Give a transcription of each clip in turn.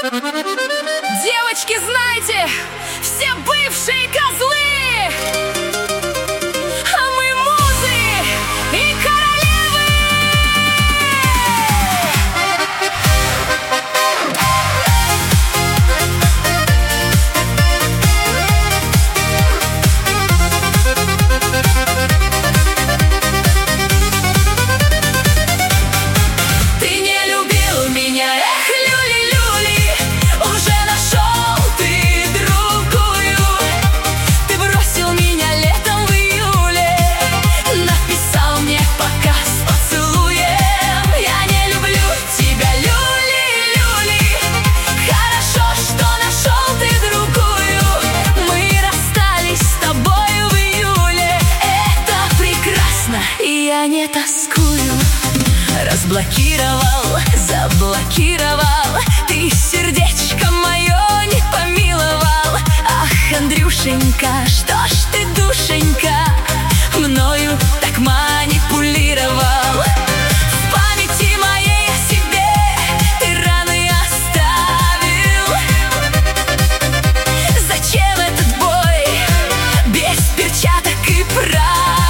Девочки, знайте, все бывшие козлы, а мы музы и королевы. Ты не любил меня, эх, люли-люли, уже нашел ты другую. Ты бросил меня летом в июле, написал мне пока с поцелуем. Я не люблю тебя, люли-люли, хорошо, что нашел ты другую. Мы расстались с тобою в июле, это прекрасно, и я не тоскую. Разблокировал, заблокировал, ты сердечко мое не помиловал. Ах, Андрюшенька, что ж ты, душенька, мною так манипулировал. В памяти моей о себе ты раны оставил. Зачем этот бой без перчаток и правил?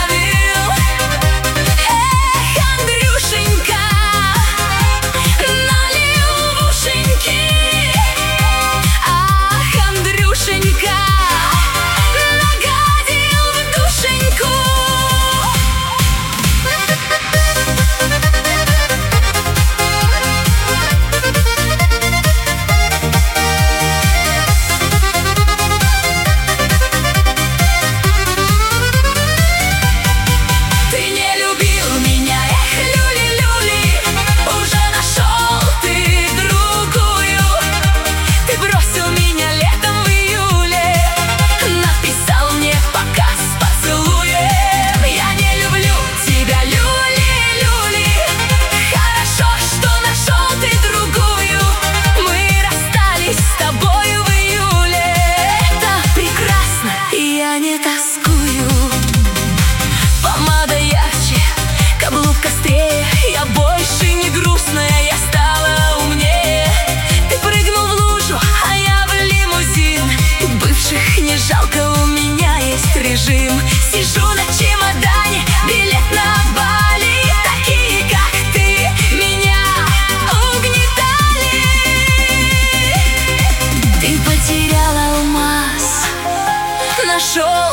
Помада ярче, каблук острее, я больше не грустная, я стала умнее. Ты прыгнул в лужу, а я в лимузин. Бывших не жалко, у меня есть режим. Сижу на чемодане, билет на Бали. Такие, как ты, меня угнетали. Ты потерял алмаз, нашел